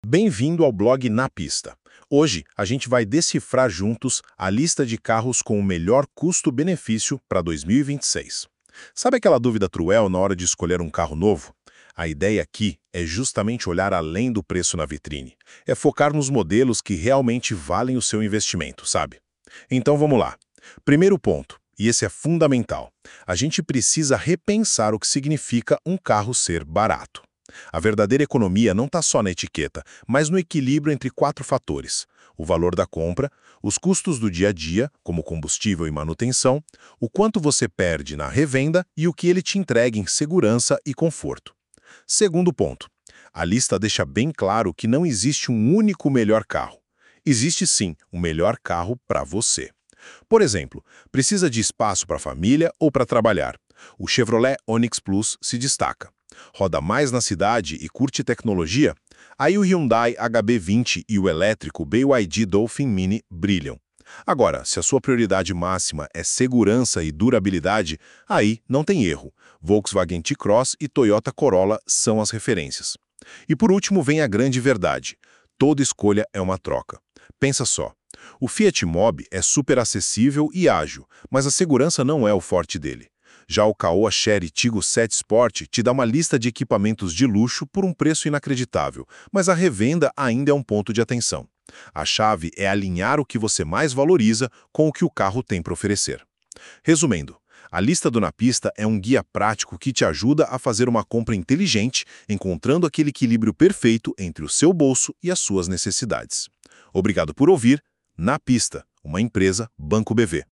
Bem-vindo ao blog Na Pista. Hoje a gente vai decifrar juntos a lista de carros com o melhor custo-benefício para 2026. Sabe aquela dúvida cruel na hora de escolher um carro novo? A ideia aqui é justamente olhar além do preço na vitrine. É focar nos modelos que realmente valem o seu investimento, sabe? Então vamos lá. Primeiro ponto, e esse é fundamental. A gente precisa repensar o que significa um carro ser barato. A verdadeira economia não está só na etiqueta, mas no equilíbrio entre quatro fatores: o valor da compra, os custos do dia a dia, como combustível e manutenção, o quanto você perde na revenda e o que ele te entrega em segurança e conforto. Segundo ponto, a lista deixa bem claro que não existe um único melhor carro. Existe sim um melhor carro para você. Por exemplo, precisa de espaço para a família ou para trabalhar. O Chevrolet Onix Plus se destaca. Roda mais na cidade e curte tecnologia? Aí o Hyundai HB20 e o elétrico BYD Dolphin Mini brilham. Agora, se a sua prioridade máxima é segurança e durabilidade, aí não tem erro. Volkswagen T-Cross e Toyota Corolla são as referências. E por último vem a grande verdade: toda escolha é uma troca. Pensa só. O Fiat Mobi é super acessível e ágil, mas a segurança não é o forte dele. Já o Caoa Chery Tiggo 7 Sport te dá uma lista de equipamentos de luxo por um preço inacreditável, mas a revenda ainda é um ponto de atenção. A chave é alinhar o que você mais valoriza com o que o carro tem para oferecer. Resumindo, a lista do Na Pista é um guia prático que te ajuda a fazer uma compra inteligente, encontrando aquele equilíbrio perfeito entre o seu bolso e as suas necessidades. Obrigado por ouvir Na Pista, uma empresa Banco BV.